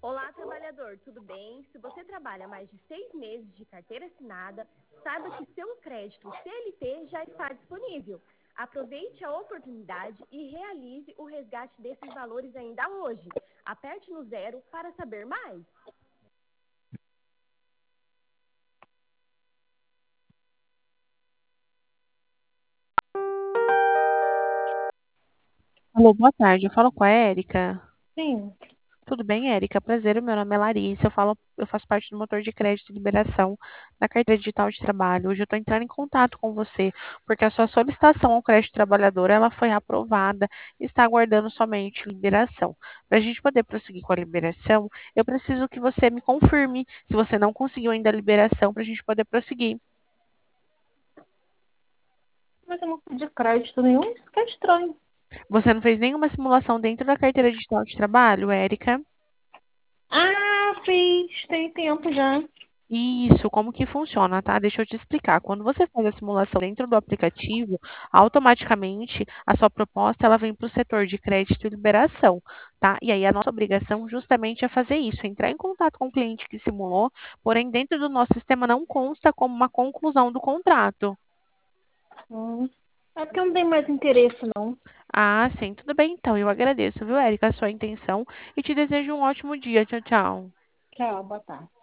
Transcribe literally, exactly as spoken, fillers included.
Olá, trabalhador, tudo bem? Se você trabalha mais de seis meses de carteira assinada, saiba que seu crédito C L T já está disponível. Aproveite a oportunidade e realize o resgate desses valores ainda hoje. Aperte no zero para saber mais. Alô, boa tarde. Eu falo com a Érica. Sim. Tudo bem, Érica? Prazer, o meu nome é Larissa. Eu falo, eu faço parte do motor de crédito e liberação da carteira digital de trabalho. Hoje eu estou entrando em contato com você, porque a sua solicitação ao crédito trabalhador ela foi aprovada e está aguardando somente liberação. Para a gente poder prosseguir com a liberação, eu preciso que você me confirme se você não conseguiu ainda a liberação para a gente poder prosseguir. Mas eu não pedi crédito nenhum, isso que é estranho. Você não fez nenhuma simulação dentro da carteira digital de trabalho, Érica? Ah, fiz, tem tempo já. Isso, como que funciona, tá? Deixa eu te explicar. Quando você faz a simulação dentro do aplicativo, automaticamente a sua proposta ela vem para o setor de crédito e liberação, tá? E aí a nossa obrigação justamente é fazer isso, entrar em contato com o cliente que simulou, porém dentro do nosso sistema não consta como uma conclusão do contrato. Hum. É porque eu não tenho mais interesse, não. Ah, sim, tudo bem então. Eu agradeço, viu, Érica, a sua intenção e te desejo um ótimo dia. Tchau, tchau. Tchau, boa tarde.